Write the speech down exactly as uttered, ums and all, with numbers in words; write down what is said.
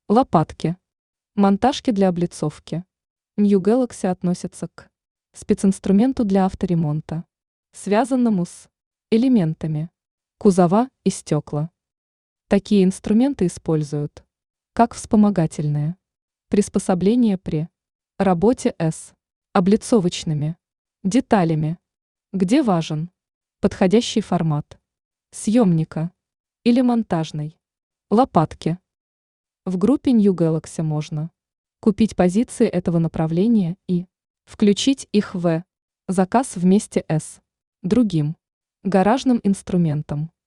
Лопатки. Монтажки для облицовки. New Galaxy относится к специнструменту для авторемонта, связанному с элементами кузова и стекла. Такие инструменты используют как вспомогательные приспособления при работе с облицовочными деталями, где важен подходящий формат съемника или монтажной лопатки. В группе New Galaxy можно купить позиции этого направления и включить их в заказ вместе с другим гаражным инструментом.